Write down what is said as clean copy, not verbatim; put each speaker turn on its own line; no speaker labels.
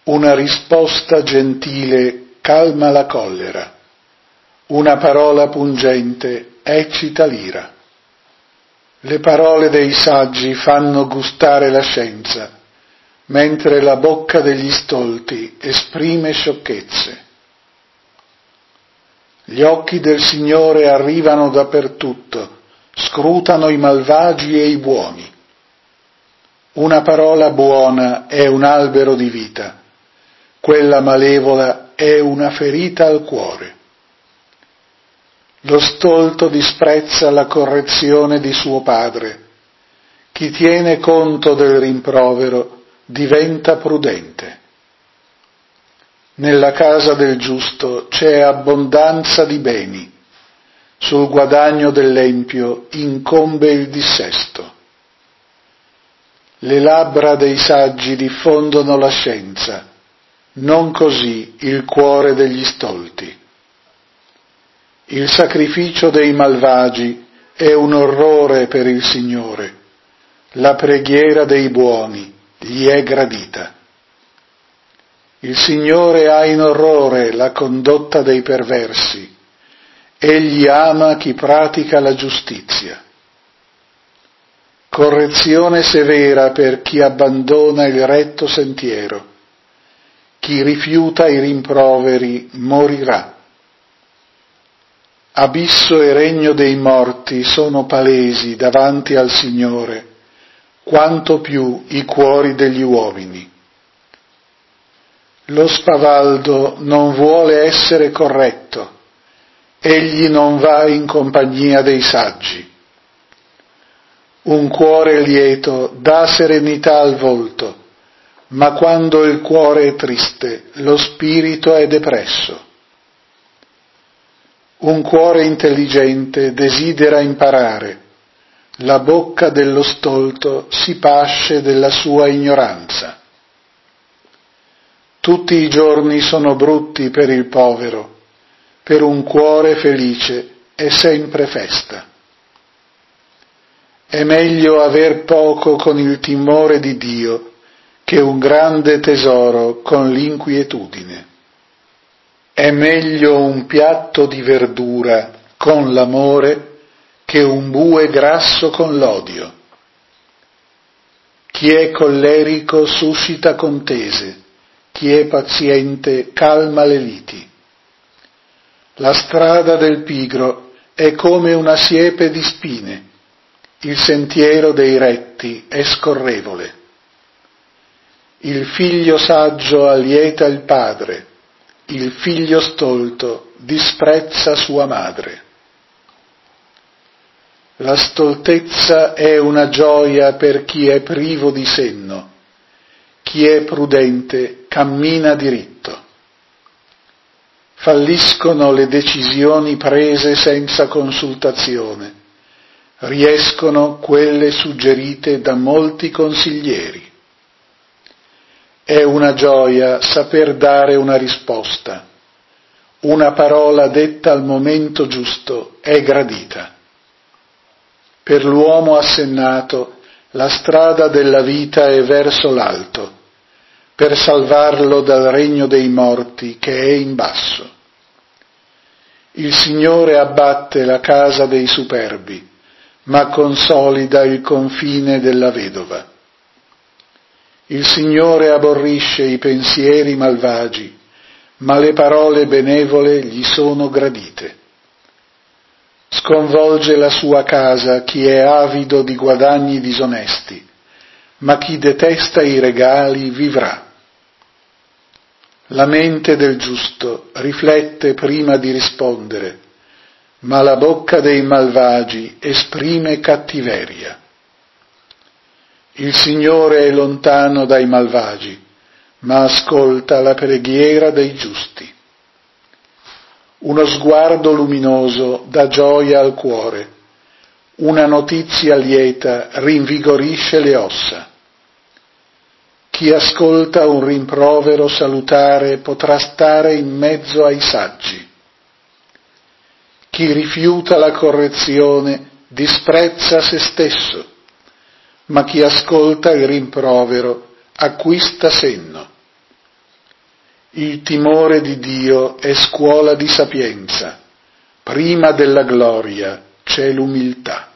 Una risposta gentile calma la collera, una parola pungente eccita l'ira. Le parole dei saggi fanno gustare la scienza, mentre la bocca degli stolti esprime sciocchezze. Gli occhi del Signore arrivano dappertutto, scrutano i malvagi e i buoni. Una parola buona è un albero di vita, quella malevola è una ferita al cuore. Lo stolto disprezza la correzione di suo padre. Chi tiene conto del rimprovero diventa prudente. Nella casa del giusto c'è abbondanza di beni, sul guadagno dell'empio incombe il dissesto. Le labbra dei saggi diffondono la scienza, non così il cuore degli stolti. Il sacrificio dei malvagi è un orrore per il Signore, la preghiera dei buoni gli è gradita. Il Signore ha in orrore la condotta dei perversi, egli ama chi pratica la giustizia. Correzione severa per chi abbandona il retto sentiero, chi rifiuta i rimproveri morirà. Abisso e regno dei morti sono palesi davanti al Signore, quanto più i cuori degli uomini. Lo spavaldo non vuole essere corretto, egli non va in compagnia dei saggi. Un cuore lieto dà serenità al volto, ma quando il cuore è triste, lo spirito è depresso. Un cuore intelligente desidera imparare, la bocca dello stolto si pasce della sua ignoranza. Tutti i giorni sono brutti per il povero, per un cuore felice è sempre festa. È meglio aver poco con il timore di Dio che un grande tesoro con l'inquietudine. È meglio un piatto di verdura con l'amore che un bue grasso con l'odio. Chi è collerico suscita contese, chi è paziente calma le liti. La strada del pigro è come una siepe di spine, il sentiero dei retti è scorrevole. Il figlio saggio allieta il padre, il figlio stolto disprezza sua madre. La stoltezza è una gioia per chi è privo di senno, chi è prudente cammina diritto. Falliscono le decisioni prese senza consultazione, riescono quelle suggerite da molti consiglieri. È una gioia saper dare una risposta. Una parola detta al momento giusto è gradita. Per l'uomo assennato la strada della vita è verso l'alto, per salvarlo dal regno dei morti che è in basso. Il Signore abbatte la casa dei superbi, ma consolida il confine della vedova. Il Signore aborrisce i pensieri malvagi, ma le parole benevole gli sono gradite. Sconvolge la sua casa chi è avido di guadagni disonesti, ma chi detesta i regali vivrà. La mente del giusto riflette prima di rispondere, ma la bocca dei malvagi esprime cattiveria. Il Signore è lontano dai malvagi, ma ascolta la preghiera dei giusti. Uno sguardo luminoso dà gioia al cuore, una notizia lieta rinvigorisce le ossa. Chi ascolta un rimprovero salutare potrà stare in mezzo ai saggi. Chi rifiuta la correzione disprezza se stesso, ma chi ascolta il rimprovero acquista senno. Il timore di Dio è scuola di sapienza. Prima della gloria c'è l'umiltà.